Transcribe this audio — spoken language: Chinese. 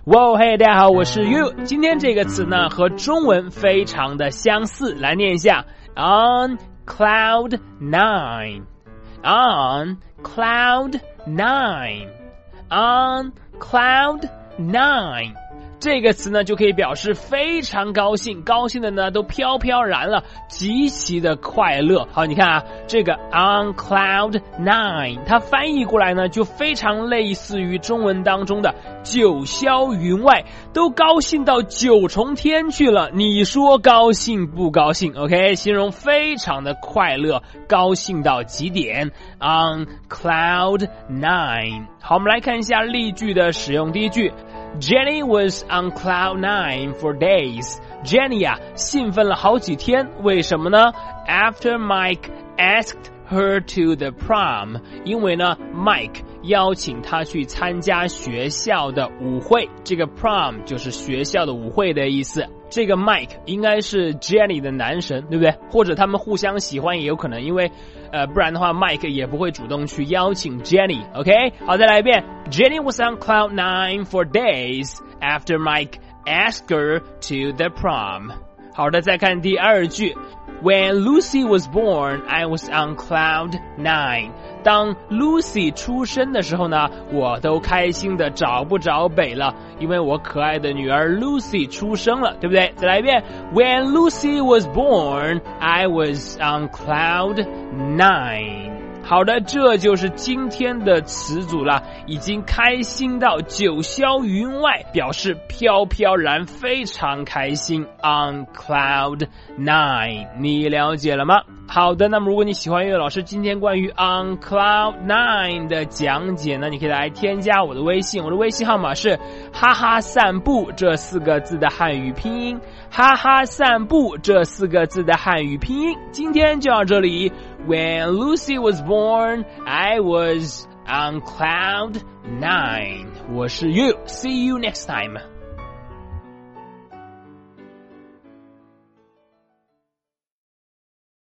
哇嘿，大家好，我是 You。今天这个词呢和中文非常的相似，来念一下 on cloud nine on cloud nine on cloud nine。这个词呢就可以表示非常高兴，高兴的呢都飘飘然了，极其的快乐。好，你看啊，这个 on cloud nine 它翻译过来呢就非常类似于中文当中的九霄云外，都高兴到九重天去了，你说高兴不高兴？ OK， 形容非常的快乐，高兴到极点 on cloud nine。 好，我们来看一下例句的使用。第一句Jenny was on cloud nine for days. Jenny 啊，兴奋了好几天，为什么呢？ After Mike asked her to the prom. 因为呢 Mike 邀请她去参加学校的舞会，这个 prom 就是学校的舞会的意思。这个 Mike 应该是 Jenny 的男神，对不对？或者他们互相喜欢也有可能，因为不然的话 Mike 也不会主动去邀请 Jenny。 OK， 好，再来一遍。 Jenny was on cloud nine for days after Mike asked her to the prom。 好的，再看第二句。 When Lucy was born, I was on cloud nine. 当 Lucy 出生的时候呢，我都开心的找不着北了，因为我可爱的女儿 Lucy 出生了，对不对？再来一遍。 When Lucy was born, I was on cloud nine。 好的，这就是今天的词组了，已经开心到九霄云外，表示飘飘然，非常开心 on cloud nine。 你了解了吗？好的，那么如果你喜欢岳老师今天关于 on cloud nine 的讲解呢，你可以来添加我的微信，我的微信号码是哈哈散步这4个字的汉语拼音，哈哈散步这4个字的汉语拼音。今天就到这里。 When Lucy was born, I was on cloud nine。 我是 You， see you next time。